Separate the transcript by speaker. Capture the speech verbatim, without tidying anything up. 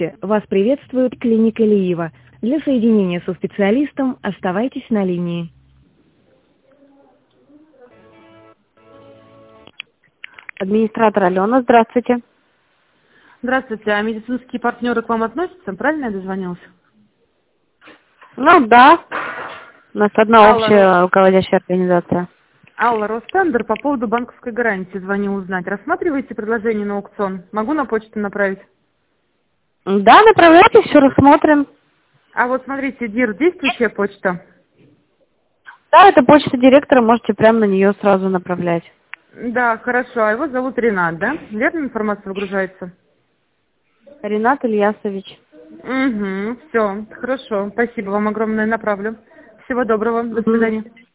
Speaker 1: Вас приветствует клиника Лиева. Для соединения со специалистом оставайтесь на линии. Администратор Алена, здравствуйте.
Speaker 2: Здравствуйте, а медицинские партнеры к вам относятся? Правильно я дозвонилась?
Speaker 1: Ну да, у нас одна
Speaker 2: Алла,
Speaker 1: общая руководящая организация.
Speaker 2: Алла, Ростендер, по поводу банковской гарантии звоню узнать. Рассматриваете предложение на аукцион? Могу на почту направить?
Speaker 1: Да, направляйте, все рассмотрим.
Speaker 2: А вот смотрите, ДИР, действующая почта?
Speaker 1: Да, это почта директора, можете прямо на нее сразу направлять.
Speaker 2: Да, хорошо. А его зовут Ренат, да? Верно информация выгружается?
Speaker 1: Ренат Ильясович.
Speaker 2: Угу, все, хорошо. Спасибо вам огромное, направлю. Всего доброго, до
Speaker 1: Мгм.
Speaker 2: свидания.